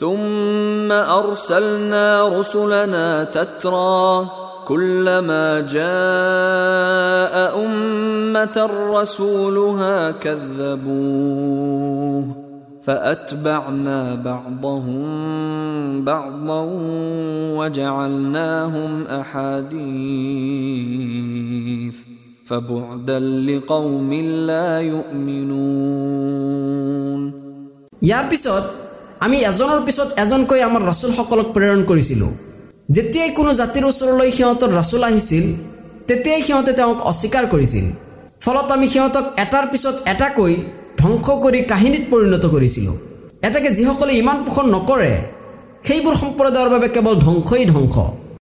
ثم أرسلنا رسلنا تترى كلما جاء أمة رسولها كذبوه فأتبعنا بعضهم بعضا وجعلناهم أحاديث فبعدا لقوم لا يؤمنون. ইয়াৰ পিছত আমি এজনৰ পিছত এজনকৈ আমাৰ ৰাসূলসকলক প্ৰেৰণ কৰিছিলোঁ। যেতিয়াই কোনো জাতিৰ ওচৰলৈ সিহঁতৰ ৰাসূল আহিছিল তেতিয়াই সিহঁতে তেওঁক অস্বীকাৰ কৰিছিল। ফলত আমি সিহঁতক এটাৰ পিছত এটাকৈ ধ্বংস কৰি কাহিনীত পৰিণত কৰিছিলোঁ। এটাকে যিসকলে ইমান পোষণ নকৰে সেইবোৰ সম্প্ৰদায়ৰ বাবে কেৱল ধ্বংসই ধ্বংস।